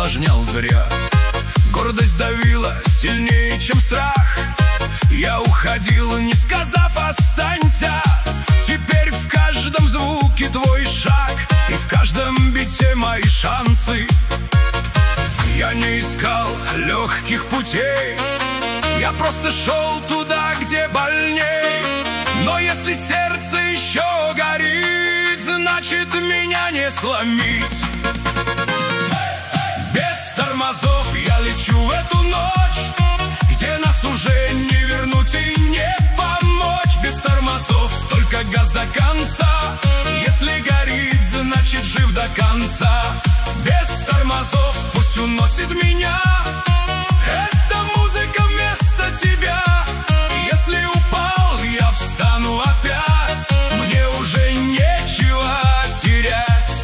усложнял зря. Гордость давила сильнее, чем страх. Я уходил, не сказав «останься». Теперь в каждом звуке твой шаг, и в каждом бите мои шансы. Я не искал легких путей, я просто шел туда, где больней. Но если сердце еще горит, значит меня не сломить. Без тормозов я лечу в эту ночь, где нас уже не вернуть и не помочь. Без тормозов, только газ до конца. Если горит, значит жив до конца. Без тормозов пусть уносит меня эта музыка вместо тебя. Если упал, я встану опять, мне уже нечего терять.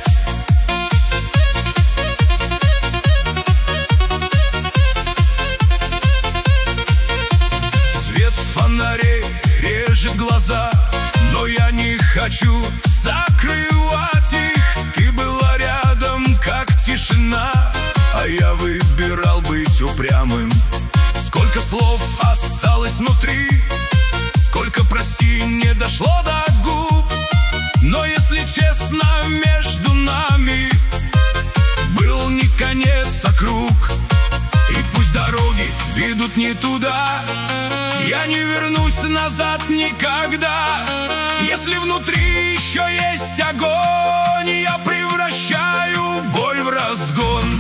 Свет фонарей режет глаза, но я не хочу закрывать их. Ты была рядом, как тишина, а я выбирал быть упрямым. Сколько слов осталось внутри, сколько прости не дошло до губ. Но если честно, между нами был не конец, а круг. И пусть дороги ведут не туда, я не вернусь назад никогда. Если внутри еще есть огонь, я превращаю боль в разгон.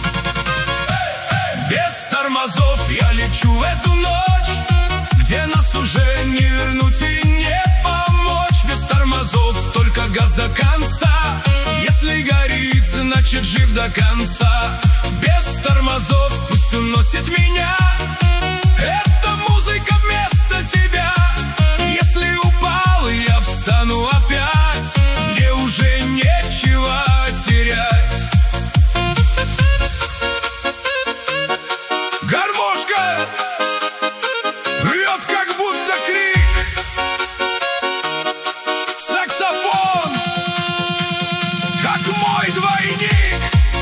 Без тормозов я лечу в эту ночь, где нас уже не вернуть и не помочь. Без тормозов, только газ до конца. Если горит, значит жив до конца. Без тормозов пусть уносит меня эта музыка вместо тебя. Если упал, я встану опять, мне уже нечего терять. Гармошка рвет, как будто крик. Саксофон, как мой двойник.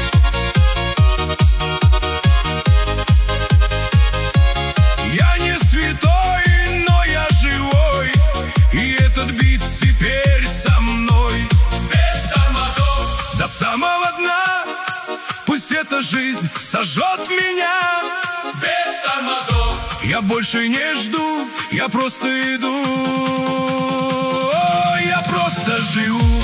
Я не святой, но я живой, и этот бит теперь со мной. Без тормозов до самого дна, пусть эта жизнь сожжет меня. Без тормозов я больше не жду, я просто иду, я просто живу.